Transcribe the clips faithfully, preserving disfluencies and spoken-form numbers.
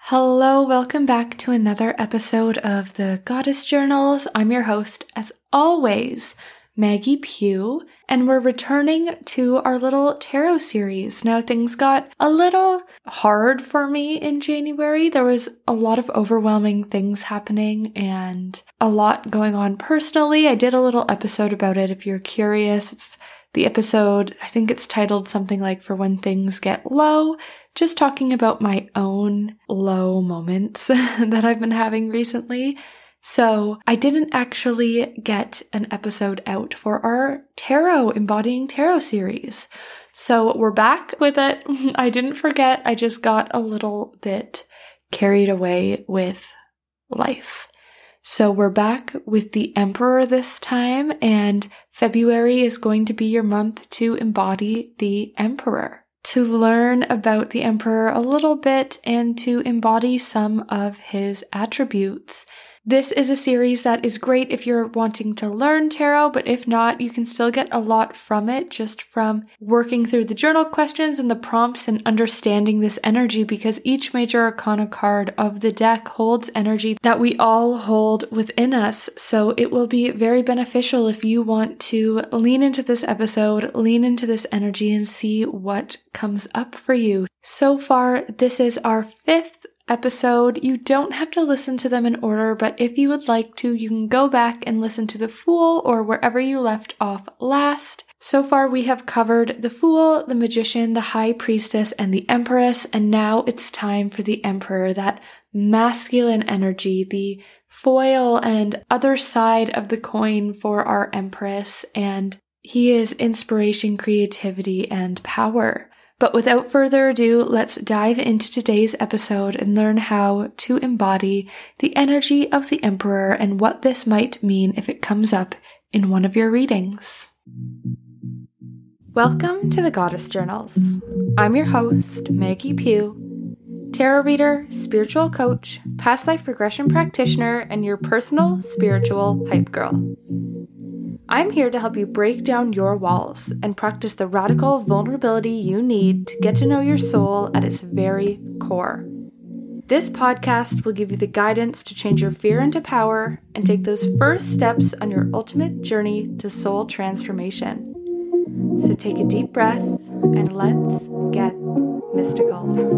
Hello, welcome back to another episode of the Goddess Journals. I'm your host, as always, Maggie Pugh, and we're returning to our little tarot series. Now, things got a little hard for me in January. There was a lot of overwhelming things happening and a lot going on personally. I did a little episode about it if you're curious. It's the episode, I think it's titled something like For When Things Get Low, just talking about my own low moments that I've been having recently. So I didn't actually get an episode out for our tarot, Embodying Tarot series. So we're back with it. I didn't forget, I just got a little bit carried away with life. So we're back with the Emperor this time, and February is going to be your month to embody the Emperor, to learn about the Emperor a little bit and to embody some of his attributes. This is a series that is great if you're wanting to learn tarot, but if not, you can still get a lot from it just from working through the journal questions and the prompts and understanding this energy, because each major arcana card of the deck holds energy that we all hold within us. So it will be very beneficial if you want to lean into this episode, lean into this energy and see what comes up for you. So far, this is our fifth episode. You don't have to listen to them in order, but if you would like to, you can go back and listen to the Fool or wherever you left off last. So far, we have covered the Fool, the Magician, the High Priestess, and the Empress, and now it's time for the Emperor, that masculine energy, the foil and other side of the coin for our Empress, and he is inspiration, creativity, and power. But without further ado, let's dive into today's episode and learn how to embody the energy of the Emperor and what this might mean if it comes up in one of your readings. Welcome to the Goddess Journals. I'm your host, Maggie Pugh, tarot reader, spiritual coach, past life regression practitioner, and your personal spiritual hype girl. I'm here to help you break down your walls and practice the radical vulnerability you need to get to know your soul at its very core. This podcast will give you the guidance to change your fear into power and take those first steps on your ultimate journey to soul transformation. So take a deep breath and let's get mystical.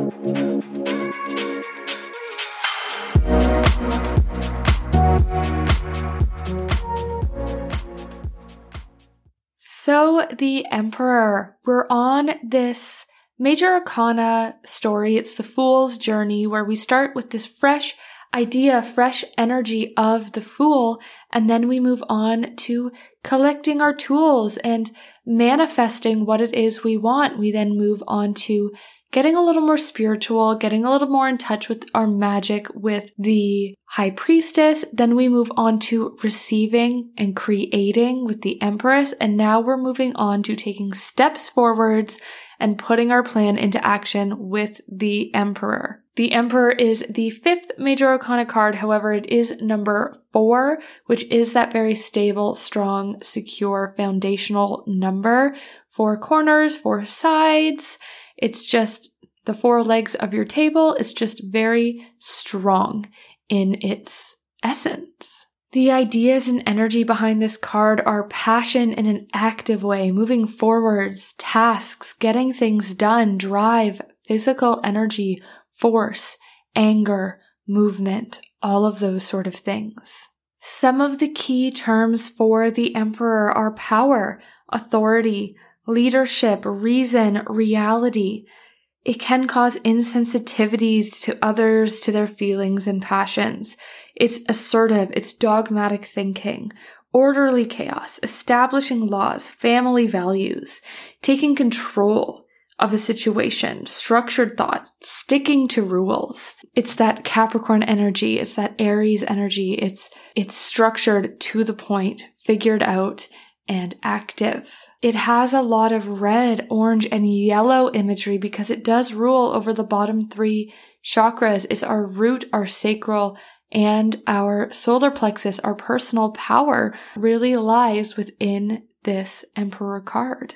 So the Emperor, we're on this major arcana story. It's the Fool's journey, where we start with this fresh idea, fresh energy of the Fool, and then we move on to collecting our tools and manifesting what it is we want. We then move on to getting a little more spiritual, getting a little more in touch with our magic with the High Priestess. Then we move on to receiving and creating with the Empress. And now we're moving on to taking steps forwards and putting our plan into action with the Emperor. The Emperor is the fifth major arcana card. However, it is number four, which is that very stable, strong, secure, foundational number. Four corners, four sides. It's just the four legs of your table. It's just very strong in its essence. The ideas and energy behind this card are passion in an active way, moving forwards, tasks, getting things done, drive, physical energy, force, anger, movement, all of those sort of things. Some of the key terms for the Emperor are power, authority, leadership, reason, reality. It can cause insensitivity to others, to their feelings and passions. It's assertive, it's dogmatic thinking, orderly chaos, establishing laws, family values, taking control of a situation, structured thought, sticking to rules. It's that Capricorn energy, it's that Aries energy, it's it's structured to the point, figured out, and active. It has a lot of red, orange, and yellow imagery because it does rule over the bottom three chakras. It's our root, our sacral, and our solar plexus. Our personal power really lies within this Emperor card.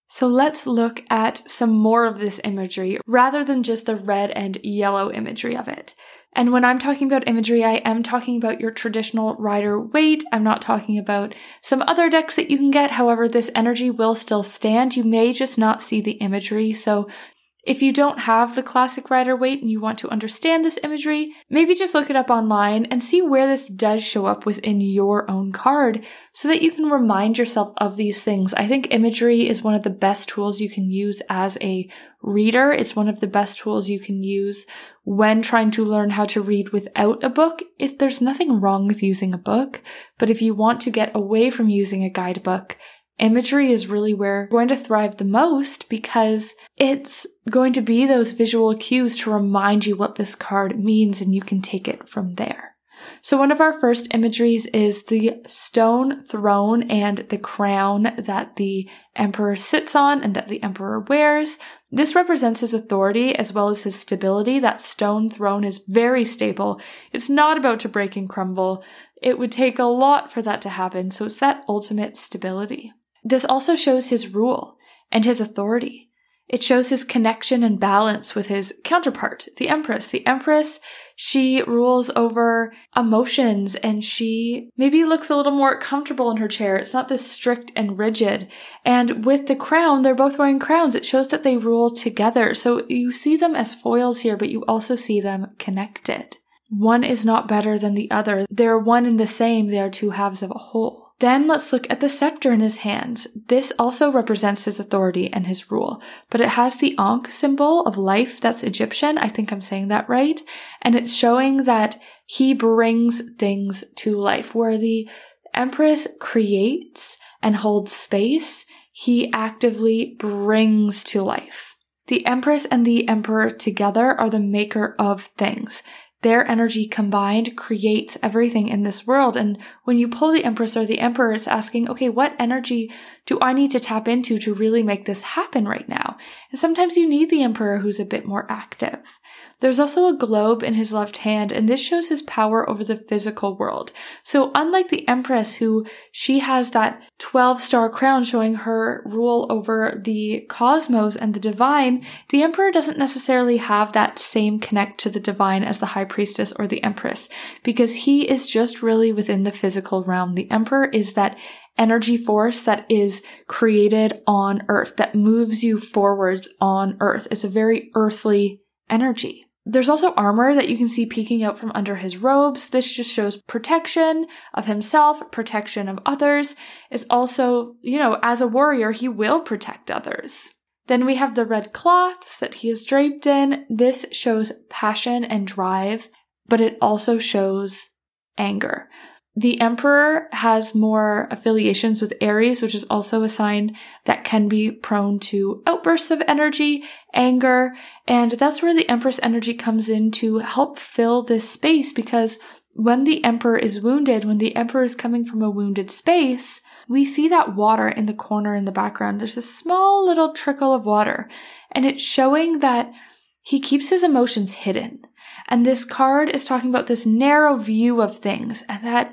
So let's look at some more of this imagery rather than just the red and yellow imagery of it. And when I'm talking about imagery, I am talking about your traditional Rider-Waite. I'm not talking about some other decks that you can get. However, this energy will still stand. You may just not see the imagery. So if you don't have the classic Rider-Waite and you want to understand this imagery, maybe just look it up online and see where this does show up within your own card so that you can remind yourself of these things. I think imagery is one of the best tools you can use as a reader. It's one of the best tools you can use when trying to learn how to read without a book. If there's nothing wrong with using a book, but if you want to get away from using a guidebook, imagery is really where you're going to thrive the most because it's going to be those visual cues to remind you what this card means, and you can take it from there. So one of our first imageries is the stone throne and the crown that the emperor sits on and that the emperor wears. This represents his authority as well as his stability. That stone throne is very stable. It's not about to break and crumble. It would take a lot for that to happen, so it's that ultimate stability. This also shows his rule and his authority. It shows his connection and balance with his counterpart, the Empress. The Empress, she rules over emotions and she maybe looks a little more comfortable in her chair. It's not this strict and rigid. And with the crown, they're both wearing crowns. It shows that they rule together. So you see them as foils here, but you also see them connected. One is not better than the other. They're one and the same. They are two halves of a whole. Then let's look at the scepter in his hands. This also represents his authority and his rule, but it has the Ankh symbol of life. That's Egyptian. I think I'm saying that right. And it's showing that he brings things to life. Where the Empress creates and holds space, he actively brings to life. The Empress and the Emperor together are the maker of things. Their energy combined creates everything in this world. And when you pull the Empress or the Emperor, it's asking, okay, what energy do I need to tap into to really make this happen right now? And sometimes you need the Emperor who's a bit more active. There's also a globe in his left hand, and this shows his power over the physical world. So unlike the Empress, who she has that twelve-star crown showing her rule over the cosmos and the divine, the Emperor doesn't necessarily have that same connect to the divine as the High Priestess or the Empress, because he is just really within the physical realm. The Emperor is that energy force that is created on Earth, that moves you forwards on Earth. It's a very earthly energy. There's also armor that you can see peeking out from under his robes. This just shows protection of himself, protection of others. It's also, you know, as a warrior, he will protect others. Then we have the red cloths that he is draped in. This shows passion and drive, but it also shows anger. The Emperor has more affiliations with Aries, which is also a sign that can be prone to outbursts of energy, anger, and that's where the Empress energy comes in to help fill this space, because when the Emperor is wounded, when the Emperor is coming from a wounded space, we see that water in the corner in the background. There's a small little trickle of water, and it's showing that he keeps his emotions hidden. And this card is talking about this narrow view of things, and that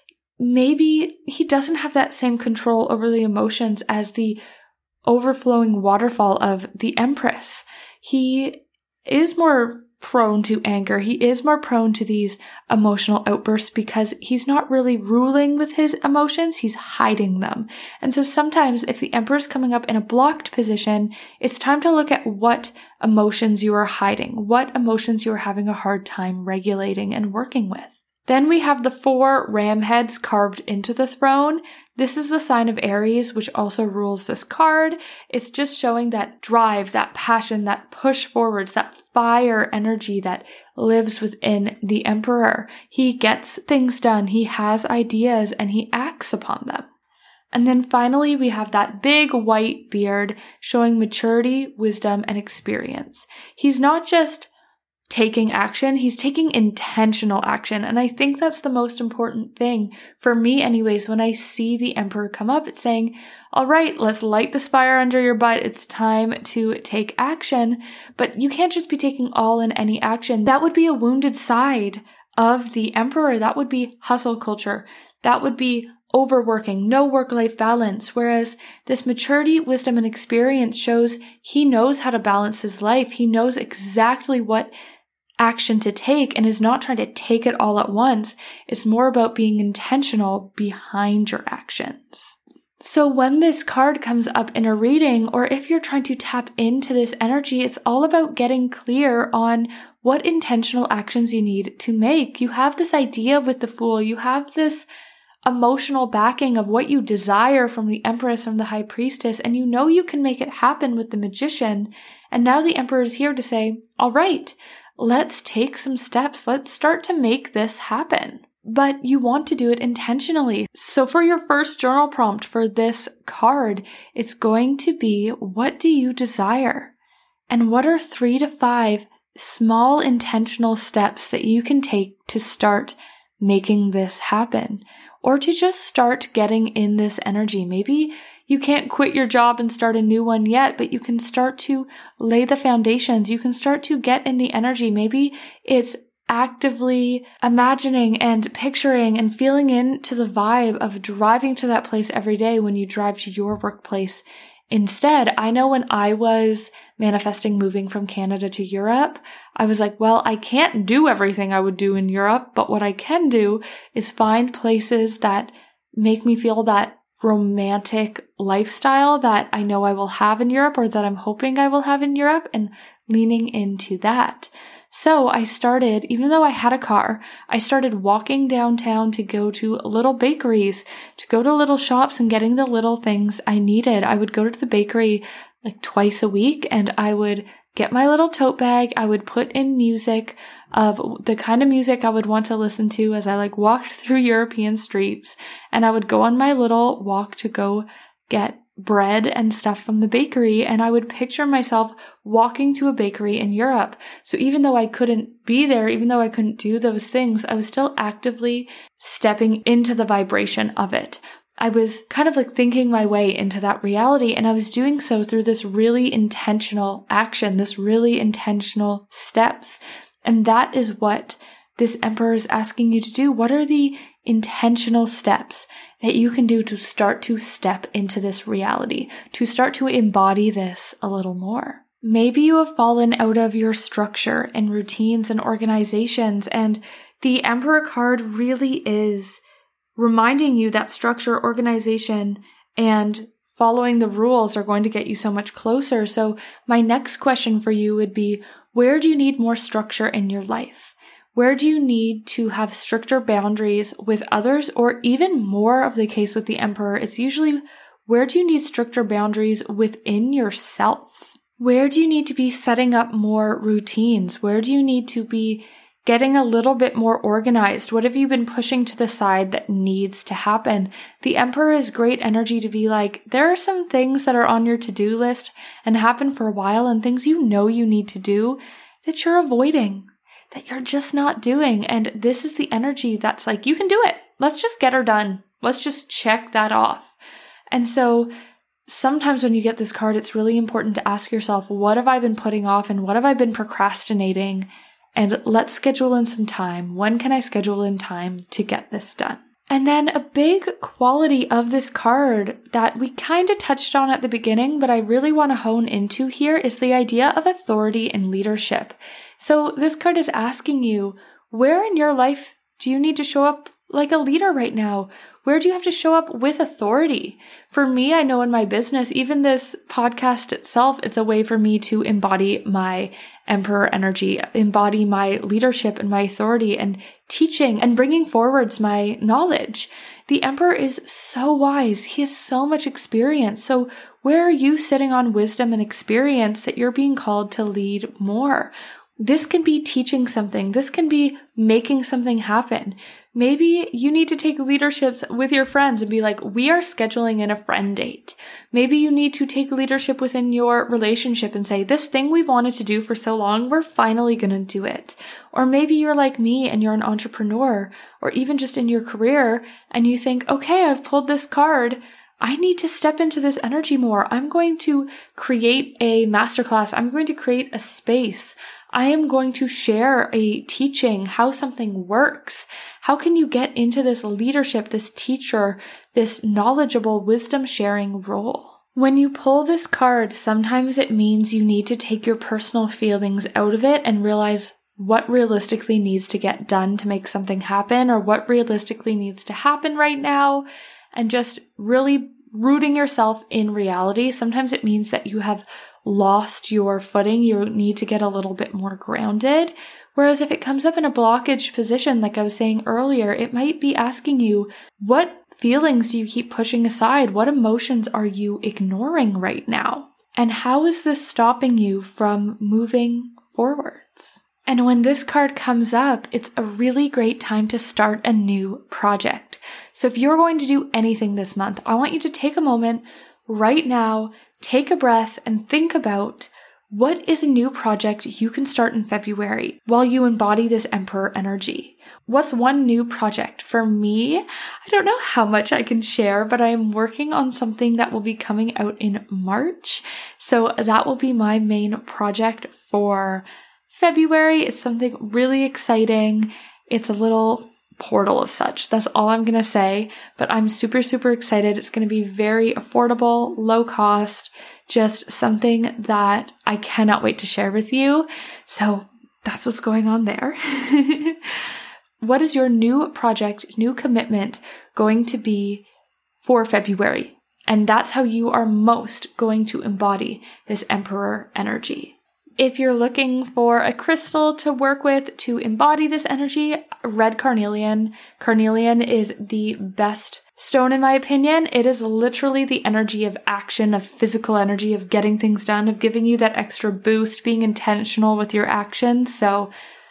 maybe he doesn't have that same control over the emotions as the overflowing waterfall of the Empress. He is more prone to anger. He is more prone to these emotional outbursts because he's not really ruling with his emotions, he's hiding them. And so sometimes if the Emperor's coming up in a blocked position, it's time to look at what emotions you are hiding, what emotions you are having a hard time regulating and working with. Then we have the four ram heads carved into the throne. This is the sign of Aries, which also rules this card. It's just showing that drive, that passion, that push forwards, that fire energy that lives within the Emperor. He gets things done, he has ideas, and he acts upon them. And then finally, we have that big white beard showing maturity, wisdom, and experience. He's not just taking action, he's taking intentional action. And I think that's the most important thing for me anyways. When I see the Emperor come up, it's saying, all right, let's light the fire under your butt. It's time to take action. But you can't just be taking all in any action. That would be a wounded side of the Emperor. That would be hustle culture. That would be overworking, no work-life balance. Whereas this maturity, wisdom, and experience shows he knows how to balance his life. He knows exactly what action to take and is not trying to take it all at once. It's more about being intentional behind your actions. So when this card comes up in a reading, or if you're trying to tap into this energy, it's all about getting clear on what intentional actions you need to make. You have this idea with the Fool. You have this emotional backing of what you desire from the Empress, from the High Priestess, and you know you can make it happen with the Magician. And now the Emperor is here to say, all right, let's take some steps. Let's start to make this happen. But you want to do it intentionally. So for your first journal prompt for this card, it's going to be, what do you desire? And what are three to five small intentional steps that you can take to start making this happen? Or to just start getting in this energy. Maybe you can't quit your job and start a new one yet, but you can start to lay the foundations. You can start to get in the energy. Maybe it's actively imagining and picturing and feeling into the vibe of driving to that place every day when you drive to your workplace. Instead, I know when I was manifesting moving from Canada to Europe, I was like, well, I can't do everything I would do in Europe, but what I can do is find places that make me feel that romantic lifestyle that I know I will have in Europe, or that I'm hoping I will have in Europe, and leaning into that. So I started, even though I had a car, I started walking downtown to go to little bakeries, to go to little shops and getting the little things I needed. I would go to the bakery like twice a week and I would get my little tote bag. I would put in music of the kind of music I would want to listen to as I like walked through European streets. And I would go on my little walk to go get bread and stuff from the bakery, and I would picture myself walking to a bakery in Europe. So even though I couldn't be there, even though I couldn't do those things, I was still actively stepping into the vibration of it. I was kind of like thinking my way into that reality, and I was doing so through this really intentional action, this really intentional steps. And that is what this Emperor is asking you to do. What are the intentional steps that you can do to start to step into this reality, to start to embody this a little more? Maybe you have fallen out of your structure and routines and organizations, and the Emperor card really is reminding you that structure, organization, and following the rules are going to get you so much closer. So my next question for you would be, where do you need more structure in your life? Where do you need to have stricter boundaries with others, or even more of the case with the Emperor? It's usually, where do you need stricter boundaries within yourself? Where do you need to be setting up more routines? Where do you need to be getting a little bit more organized? What have you been pushing to the side that needs to happen? The Emperor is great energy to be like, there are some things that are on your to-do list and happen for a while, and things you know you need to do that you're avoiding, that you're just not doing. And this is the energy that's like, you can do it. Let's just get her done. Let's just check that off. And so sometimes when you get this card, it's really important to ask yourself, what have I been putting off and what have I been procrastinating? And let's schedule in some time. When can I schedule in time to get this done? And then a big quality of this card that we kind of touched on at the beginning, but I really want to hone into here, is the idea of authority and leadership. So this card is asking you, where in your life do you need to show up like a leader right now? Where do you have to show up with authority? For me, I know in my business, even this podcast itself, it's a way for me to embody my Emperor energy, embody my leadership and my authority, and teaching and bringing forwards my knowledge. The Emperor is so wise. He has so much experience. So where are you sitting on wisdom and experience that you're being called to lead more? This can be teaching something. This can be making something happen. Maybe you need to take leaderships with your friends and be like, we are scheduling in a friend date. Maybe you need to take leadership within your relationship and say, this thing we've wanted to do for so long, we're finally going to do it. Or maybe you're like me and you're an entrepreneur, or even just in your career, and you think, okay, I've pulled this card. I need to step into this energy more. I'm going to create a masterclass. I'm going to create a space. I am going to share a teaching, how something works. How can you get into this leadership, this teacher, this knowledgeable wisdom sharing role? When you pull this card, sometimes it means you need to take your personal feelings out of it and realize what realistically needs to get done to make something happen, or what realistically needs to happen right now, and just really rooting yourself in reality. Sometimes it means that you have lost your footing. You need to get a little bit more grounded. Whereas if it comes up in a blockage position, like I was saying earlier, it might be asking you, what feelings do you keep pushing aside? What emotions are you ignoring right now? And how is this stopping you from moving forwards? And when this card comes up, it's a really great time to start a new project. So if you're going to do anything this month, I want you to take a moment right now, take a breath, and think about what is a new project you can start in February while you embody this Emperor energy. What's one new project? For me, I don't know how much I can share, but I'm working on something that will be coming out in March. So that will be my main project for February. It's something really exciting. It's a little portal of such. That's all I'm going to say, but I'm super, super excited. It's going to be very affordable, low cost, just something that I cannot wait to share with you. So that's what's going on there. What is your new project, new commitment going to be for February? And that's how you are most going to embody this Emperor energy. If you're looking for a crystal to work with to embody this energy, red carnelian. Carnelian is the best stone in my opinion. It is literally the energy of action, of physical energy, of getting things done, of giving you that extra boost, being intentional with your actions. So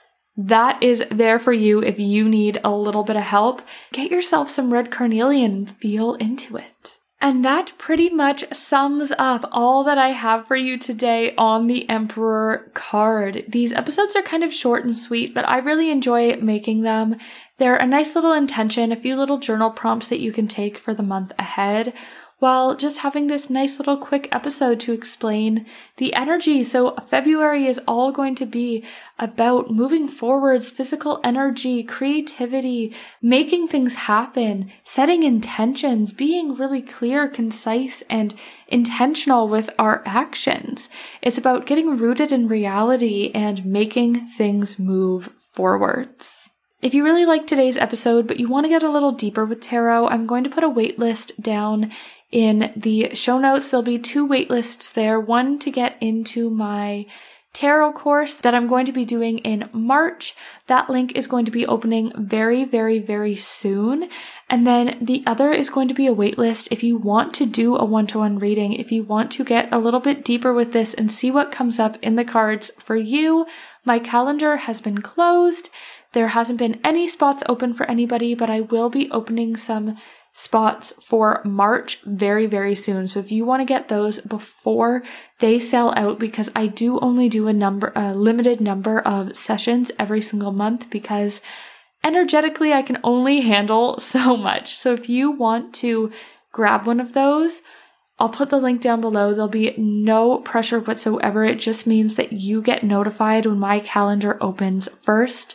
that is there for you if you need a little bit of help. Get yourself some red carnelian, feel into it. And that pretty much sums up all that I have for you today on the Emperor card. These episodes are kind of short and sweet, but I really enjoy making them. They're a nice little intention, a few little journal prompts that you can take for the month ahead, while just having this nice little quick episode to explain the energy. So February is all going to be about moving forwards, physical energy, creativity, making things happen, setting intentions, being really clear, concise, and intentional with our actions. It's about getting rooted in reality and making things move forwards. If you really like today's episode, but you want to get a little deeper with tarot, I'm going to put a wait list down in the show notes. There'll be two wait lists there, one to get into my tarot course that I'm going to be doing in March. That link is going to be opening very, very, very soon. And then the other is going to be a wait list if you want to do a one-to-one reading, if you want to get a little bit deeper with this and see what comes up in the cards for you. My calendar has been closed. There hasn't been any spots open for anybody, but I will be opening some spots for March very, very soon. So if you want to get those before they sell out, because I do only do a number, a limited number of sessions every single month, because energetically I can only handle so much. So if you want to grab one of those, I'll put the link down below. There'll be no pressure whatsoever. It just means that you get notified when my calendar opens first.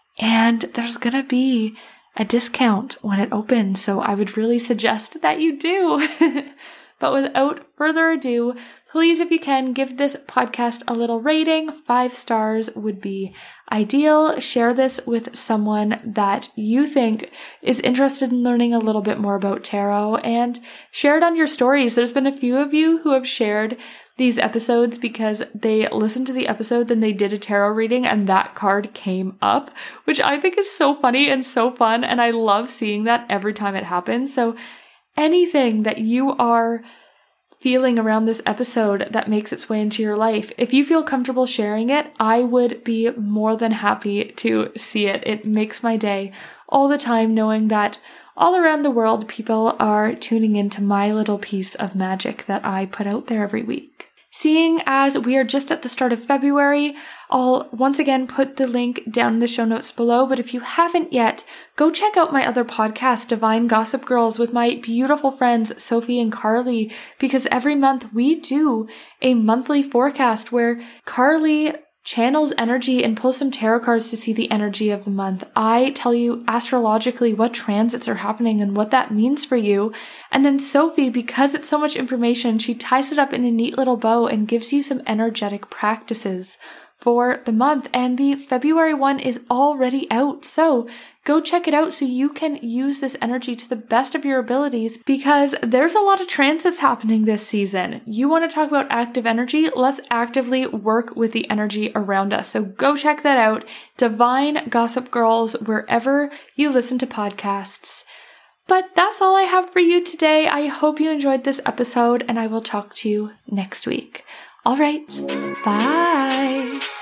And there's gonna be a discount when it opens, so I would really suggest that you do. But without further ado, please, if you can, give this podcast a little rating. Five stars would be ideal. Share this with someone that you think is interested in learning a little bit more about tarot, and share it on your stories. There's been a few of you who have shared these episodes because they listened to the episode, then they did a tarot reading and that card came up, which I think is so funny and so fun. And I love seeing that every time it happens. So anything that you are feeling around this episode that makes its way into your life, if you feel comfortable sharing it, I would be more than happy to see it. It makes my day all the time knowing that all around the world, people are tuning into my little piece of magic that I put out there every week. Seeing as we are just at the start of February, I'll once again put the link down in the show notes below, but if you haven't yet, go check out my other podcast, Divine Gossip Girls, with my beautiful friends Sophie and Carly, because every month we do a monthly forecast where Carly channels energy and pulls some tarot cards to see the energy of the month. I tell you astrologically what transits are happening and what that means for you. And then Sophie, because it's so much information, she ties it up in a neat little bow and gives you some energetic practices for the month. And the February one is already out. So go check it out so you can use this energy to the best of your abilities, because there's a lot of transits happening this season. You want to talk about active energy? Let's actively work with the energy around us. So go check that out. Divine Gossip Girls, wherever you listen to podcasts. But that's all I have for you today. I hope you enjoyed this episode, and I will talk to you next week. All right. Bye.